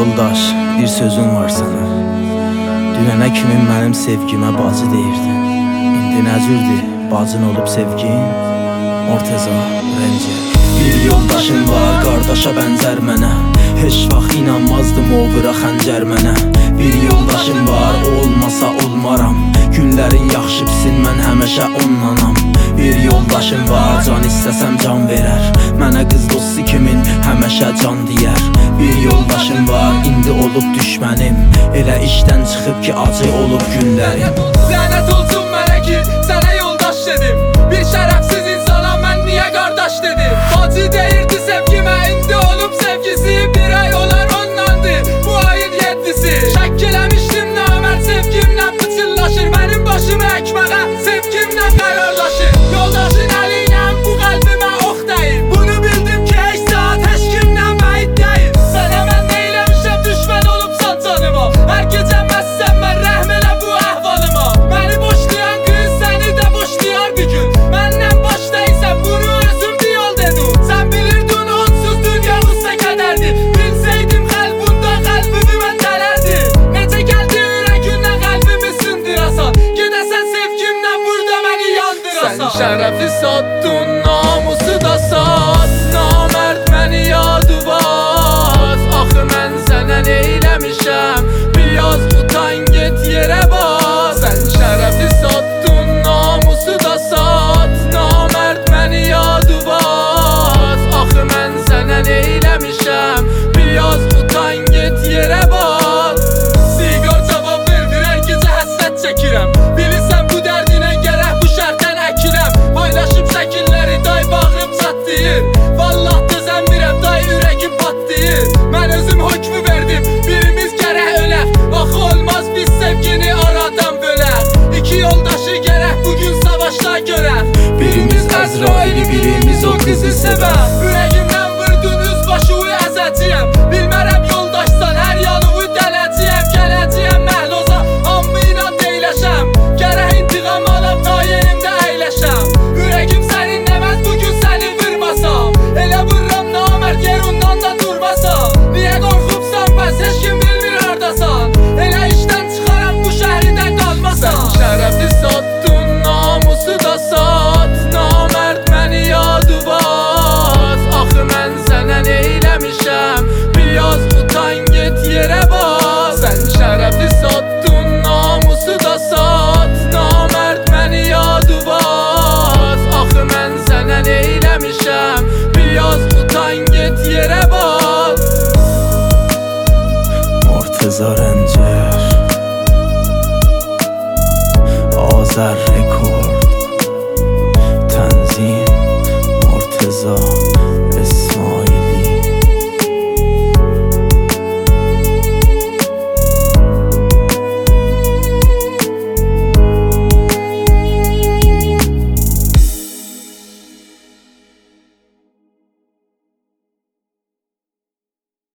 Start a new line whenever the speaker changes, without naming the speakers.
yoldaş, bir sözüm var sana. Dünənə kimi mənim sevgimə bacı deyirdin. İndi nə cürdür bacın olub sevgin? Morteza, Rəncə. Bir yoldaşım var, qardaşa bənzər mənə. Heç vaxt inanmazdım o vıra xəncər mənə. Bir yoldaşım var, olmasa olmaram. Günlərin yaxşı bitsin, mən həməşə onlanam. Bir yoldaşım var, can istəsəm can verər. Mənə qız dostu kimin həməşə can deyər. Bir yoldaşım var, indi olub düşmənim. Elə işdən çıxıb ki, acı olub günlərim.
Lənət olsun mənə ki, sənə yoldaş dedim. Bir şərəfsiz insana mən niyə qardaş dedim. Bacı deyirdi sevgimə, indi olub sevgisi. Bir ay olar ondandı, bu ayın 7'si. Şək eləmişdim namərd sevgimlə pıçıllaşır. Mənim başımı əkməyə sevgimlə qərarlaşır. Yoldaşın əliylə bu qəlbimə ox dəyir. Bunu bildim ki, heç saat heç kimlə məyid deyil. Sənə mən neyləmişəm, düşmən olubsan canıma. Hər gecə məssəm mən rəhm elə bu əhvalıma. Məni boşlayan qız səni də boşlayar bir gün. Məndən baş deysən bunu özüm bir yol dedim. Sən bilirdin onsuz dünya usta qədərdir. Bilsəydim qəlbunda qəlbimi mən dələrdi. Necə gəldi ürəgindən qəlbimi sındırasan. Gedəsən sevgimlə burada məni yandırasan. Sən şərəfi satdın, namusu da sat. Namərd məni yadıvat. Axı mən sənə neyləmişəm. Biraz utan get yerə bas. Sən şərəfi satdın, namusu da sat. Namərd məni yadıvat. Axı mən sənə neyləmişəm. Biraz utan get yerə bas. Siqar cavab vermir, hər gecə həsrət çəkirəm. Bilirsən bu dərdinə gərək bu şərtdən əkirəm. Paylaşıb şəkilləri day bağrım çatlayır. Vallah dözəmirəm day ürəgim patlayır. Mən özüm hökmü verdim, birimiz gərək ölək. Axı olmaz biz sevgini aradan bölək. İki yoldaşı gərək bugün savaşda görək.
Birimiz Əzraili, birimiz o qızı sevər.
Ürəyimdən vurdun üz başı əzəcəyəm. Bilmərəm yoldaşsan hər yanımı dələcəyəm. Gələcəyəm məhloza, amma inan deyləşəm. Gərək intiqam alab dayenimdə əyləşəm. Ürəgim sənin nəməz bugün səni vurmasam. Elə vururam namərd yer ondan da durmasam. Niyə qorxubsan bəs heç kim bilmir hardasan. Elə işdən çıxaram bu şəhridə qalmasan. Sən şərəfi satdın, namusu da sat. Namərd məni yadıvat. Axı mən sənə neyləmişəm. Biraz utan get yerə bas. Sən şərəfi satdın, namusu da sat. Namərd məni yadıvat. Axı mən sənə neyləmişəm. Biraz utan get yerə bas.
Morteza, Rəncər, Azər Rekord, Tənzim, Morteza,